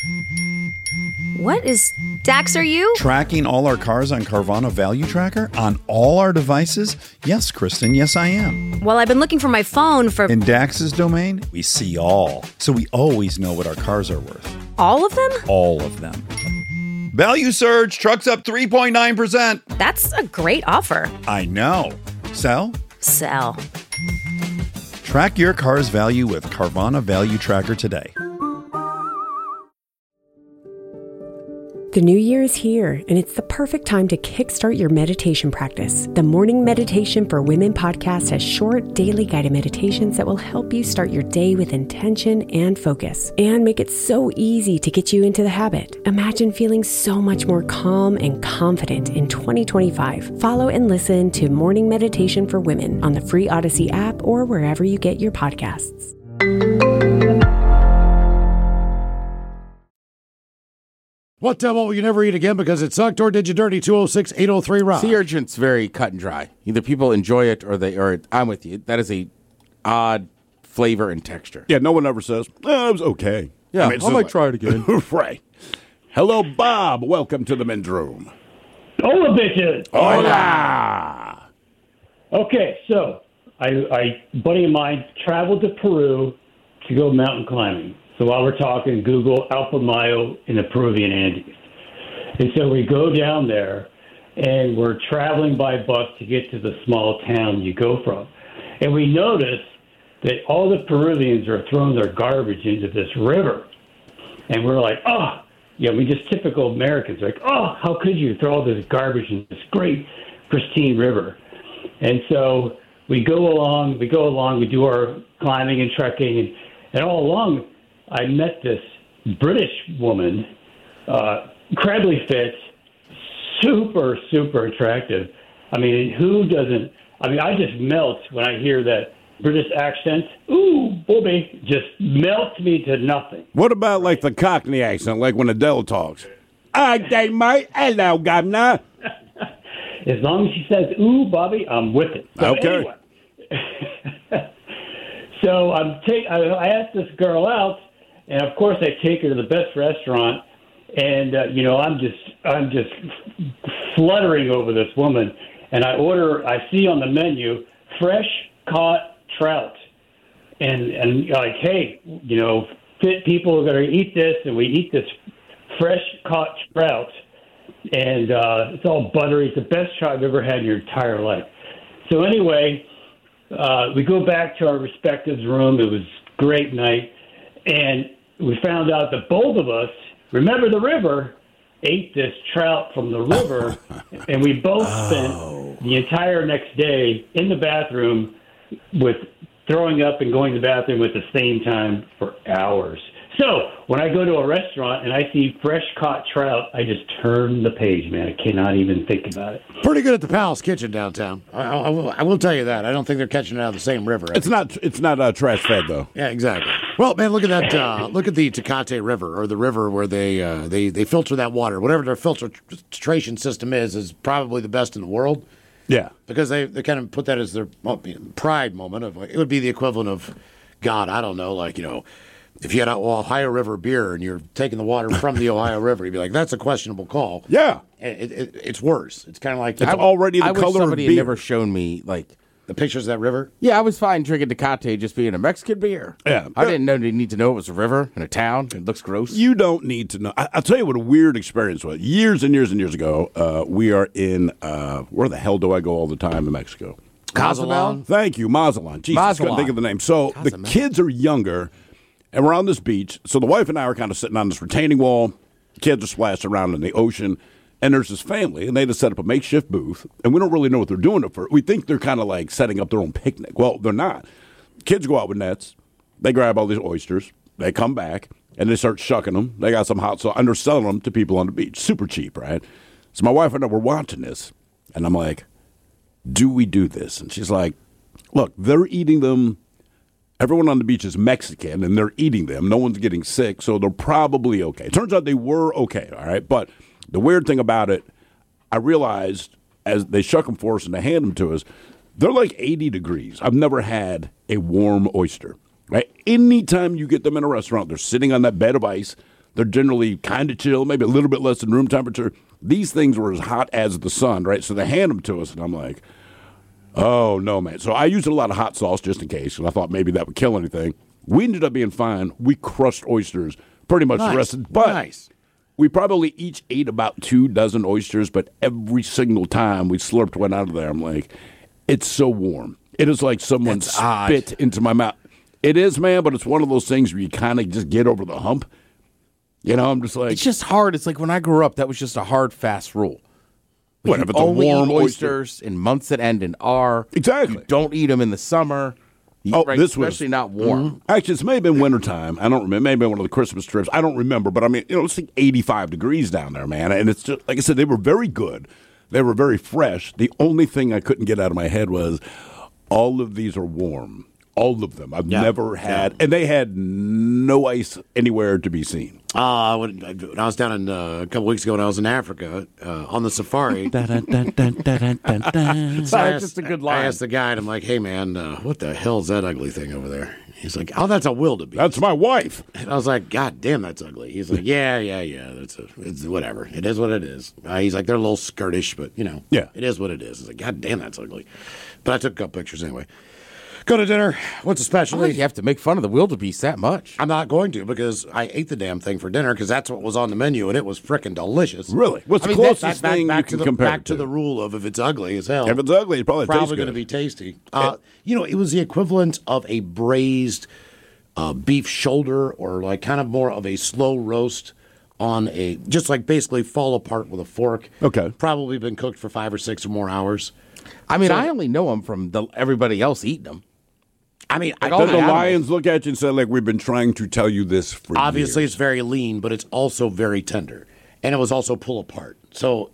What is... Dax, are you? Tracking all our cars on Carvana Value Tracker on all our devices? Yes, Kristen, yes, I am. Well, I've been looking for my phone for... In Dax's domain, we see all. So we always know what our cars are worth. All of them? All of them. Value surge, trucks up 3.9%. That's a great offer. I know. Sell? Sell. Track your car's value with Carvana Value Tracker today. The new year is here, and it's the perfect time to kickstart your meditation practice. The Morning Meditation for Women podcast has short, daily guided meditations that will help you start your day with intention and focus, and make it so easy to get you into the habit. Imagine feeling so much more calm and confident in 2025. Follow and listen to Morning Meditation for Women on the free Odyssey app or wherever you get your podcasts. What will you never eat again because it sucked, or did you dirty? 206-803-ROB. Sea urchin's very cut and dry. Either people enjoy it or I'm with you. That is a odd flavor and texture. Yeah, no one ever says, it was okay. Yeah, I might try it again. Right. Hello, Bob. Welcome to the men's room. Hola, bitches. Hola. Okay, so I buddy of mine traveled to Peru to go mountain climbing. So while we're talking, Google Alpamayo in the Peruvian Andes. And so we go down there, and we're traveling by bus to get to the small town you go from. And we notice that all the Peruvians are throwing their garbage into this river. And we're like, we just typical Americans, like, how could you throw all this garbage in this great, pristine river? And so we go along, we do our climbing and trekking, and all along, I met this British woman, incredibly fit, super, super attractive. I mean, who doesn't? I mean, I just melt when I hear that British accent. Ooh, booby, just melts me to nothing. What about like the Cockney accent, like when Adele talks? Okay, mate. Hello, governor. As long as she says, ooh, Bobby, I'm with it. So okay. Anyway. So I asked this girl out. And of course, I take her to the best restaurant, and I'm just fluttering over this woman. And I see on the menu fresh caught trout, and like, hey, fit people are going to eat this, and we eat this fresh caught trout, and it's all buttery. It's the best trout I've ever had in your entire life. So anyway, we go back to our respective room. It was a great night. And we found out that both of us, remember the river, ate this trout from the river, and we both spent the entire next day in the bathroom with throwing up and going to the bathroom at the same time for hours. So when I go to a restaurant and I see fresh caught trout, I just turn the page, man. I cannot even think about it. Pretty good at the Palace Kitchen downtown. I will tell you that. I don't think they're catching it out of the same river. It's not trash fed though. Yeah, exactly. Well, man, look at that. Look at the Tecate River, or the river where they filter that water. Whatever their filtration system is probably the best in the world. Yeah, because they kind of put that as their pride moment of, like, it would be the equivalent of, God, I don't know, like, if you had an Ohio River beer and you're taking the water from the Ohio River, you'd be like, that's a questionable call. Yeah. It's worse. It's kind of like... It's already the color of beer. I wish somebody had never shown me, like... The pictures of that river? Yeah, I was fine drinking Tecate just being a Mexican beer. Yeah. I didn't need to know it was a river in a town. It looks gross. You don't need to know. I'll tell you what a weird experience was. Years and years and years ago, we are in... where the hell do I go all the time in Mexico? Mazatlan? Thank you, Mazatlan. Jesus, I couldn't think of the name. So the kids are younger... And we're on this beach, so the wife and I are kind of sitting on this retaining wall. The kids are splashing around in the ocean, and there's this family, and they just set up a makeshift booth, and we don't really know what they're doing it for. We think they're kind of like setting up their own picnic. Well, they're not. Kids go out with nets. They grab all these oysters. They come back, and they start shucking them. They got some hot sauce, and they're selling them to people on the beach. Super cheap, right? So my wife and I were watching this, and I'm like, do we do this? And she's like, look, they're eating them. Everyone on the beach is Mexican, and they're eating them. No one's getting sick, so they're probably okay. It turns out they were okay, all right? But the weird thing about it, I realized as they shuck them for us and they hand them to us, they're like 80 degrees. I've never had a warm oyster, right? Anytime you get them in a restaurant, they're sitting on that bed of ice. They're generally kind of chill, maybe a little bit less than room temperature. These things were as hot as the sun, right? So they hand them to us, and I'm like, oh, no, man. So I used a lot of hot sauce just in case, and I thought maybe that would kill anything. We ended up being fine. We crushed oysters pretty much the rest of it. But we probably each ate about 2 dozen oysters, but every single time we slurped one out of there, I'm like, it's so warm. It is like someone spit into my mouth. It is, man, but it's one of those things where you kind of just get over the hump. You know, I'm just like... It's just hard. It's like when I grew up, that was just a hard, fast rule. What, if it's a only warm eat oyster? oysters in months that end in R. Exactly. You don't eat them in the summer. Especially not warm. Mm-hmm. Actually, it's maybe been wintertime. I don't remember. Maybe one of the Christmas trips. I don't remember. But, I mean, it's like 85 degrees down there, man. And it's just, like I said, they were very good. They were very fresh. The only thing I couldn't get out of my head was all of these are warm. All of them. I've never had. And they had no ice anywhere to be seen. When I was down in a couple weeks ago when I was in Africa on the safari. Just a good line. I asked the guide, I'm like, hey, man, what the hell's that ugly thing over there? He's like, oh, that's a wildebeest. That's my wife. And I was like, God damn, that's ugly. He's like, yeah. It's whatever. It is what it is. He's like, they're a little skirtish, but, it is what it is. He's like, God damn, that's ugly. But I took a couple pictures anyway. Go to dinner. What's a specialty? You have to make fun of the wildebeest that much. I'm not going to because I ate the damn thing for dinner because that's what was on the menu and it was frickin' delicious. Really? What's the closest thing you can compare back to the rule of if it's ugly as hell. If it's ugly, it's probably going to be tasty. It was the equivalent of a braised beef shoulder or like kind of more of a slow roast on just like basically fall apart with a fork. Okay. Probably been cooked for 5 or 6 or more hours. I mean, I only know them from everybody else eating them. I mean, the lions look at you and say, like, we've been trying to tell you this for obviously years. It's very lean, but it's also very tender. And it was also pull apart. So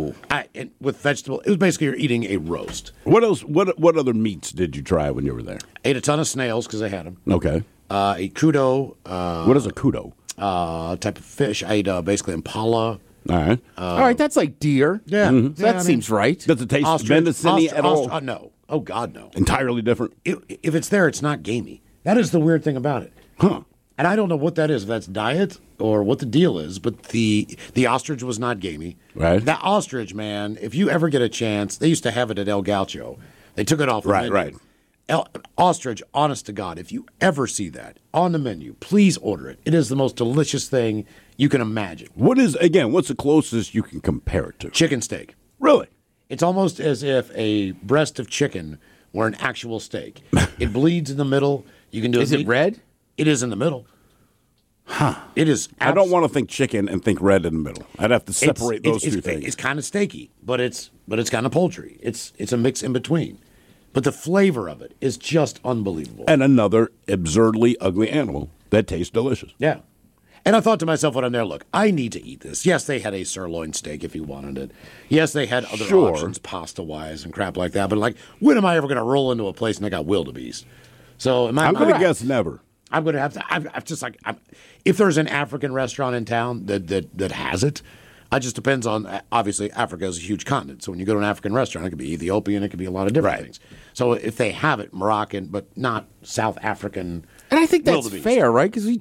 with vegetable, it was basically you're eating a roast. What else? What other meats did you try when you were there? Ate a ton of snails because I had them. Okay. Ate kudo. What is a kudo? Type of fish. I ate basically impala. All right, that's like deer. Yeah. Mm-hmm. That seems right. Does it taste venison-y at all? No. Oh, God, no. Entirely different? If it's there, it's not gamey. That is the weird thing about it. Huh. And I don't know what that is, if that's diet or what the deal is, but the ostrich was not gamey. Right. That ostrich, man, if you ever get a chance, they used to have it at El Gaucho. They took it off the menu. Right. Ostrich, honest to God, if you ever see that on the menu, please order it. It is the most delicious thing you can imagine. What's the closest you can compare it to? Chicken steak. Really? It's almost as if a breast of chicken were an actual steak. It bleeds in the middle. You can do Is it red? It is in the middle. Huh. It is. I don't want to think chicken and think red in the middle. I'd have to separate those two things. It's kind of steaky, but it's kind of poultry. It's a mix in between. But the flavor of it is just unbelievable. And another absurdly ugly animal that tastes delicious. Yeah. And I thought to myself when I'm there, look, I need to eat this. Yes, they had a sirloin steak if you wanted it. Yes, they had other options, pasta-wise and crap like that. But like, when am I ever going to roll into a place and they got wildebeest? So I'm going to guess never. I'm going to have to. I've just like, if there's an African restaurant in town that has it, it just depends on. Obviously, Africa is a huge continent, so when you go to an African restaurant, it could be Ethiopian, it could be a lot of different things. So if they have it, Moroccan, but not South African, and I think that's fair, right? Because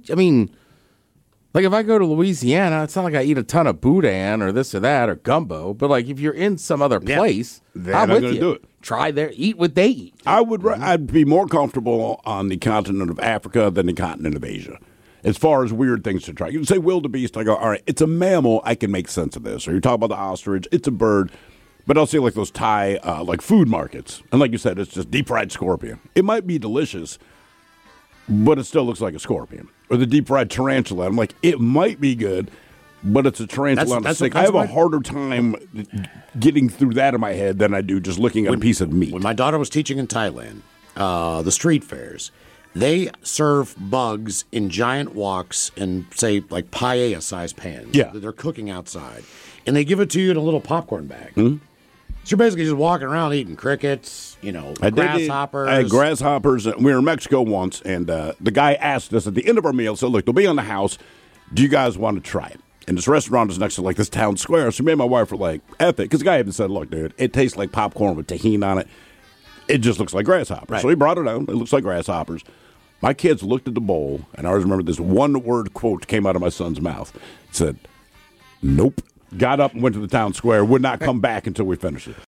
like if I go to Louisiana, it's not like I eat a ton of boudin or this or that or gumbo, but like if you're in some other place, I'm with you. Do it. Try there, eat what they eat. I'd be more comfortable on the continent of Africa than the continent of Asia, as far as weird things to try. You can say wildebeest, I go, all right, it's a mammal, I can make sense of this. Or you're talking about the ostrich, it's a bird. But I'll see like those Thai like food markets, and like you said, it's just deep fried scorpion. It might be delicious, but it still looks like a scorpion. Or the deep fried tarantula. I'm like, it might be good, but it's a tarantula on a stick. I have a harder time getting through that in my head than I do just looking at a piece of meat. When my daughter was teaching in Thailand, the street fairs, they serve bugs in giant woks in, say, like paella-sized pans. Yeah. That they're cooking outside. And they give it to you in a little popcorn bag. Mm-hmm. So you're basically just walking around eating crickets, grasshoppers. I had grasshoppers. We were in Mexico once, and the guy asked us at the end of our meal, so look, they'll be on the house. Do you guys want to try it? And this restaurant is next to like this town square. So me and my wife were like, F it. Because the guy even said, look, dude, it tastes like popcorn with tahini on it. It just looks like grasshoppers. Right. So he brought it out. It looks like grasshoppers. My kids looked at the bowl, and I always remember this one-word quote came out of my son's mouth. It said, "Nope." Got up and went to the town square, would not come back until we finished it.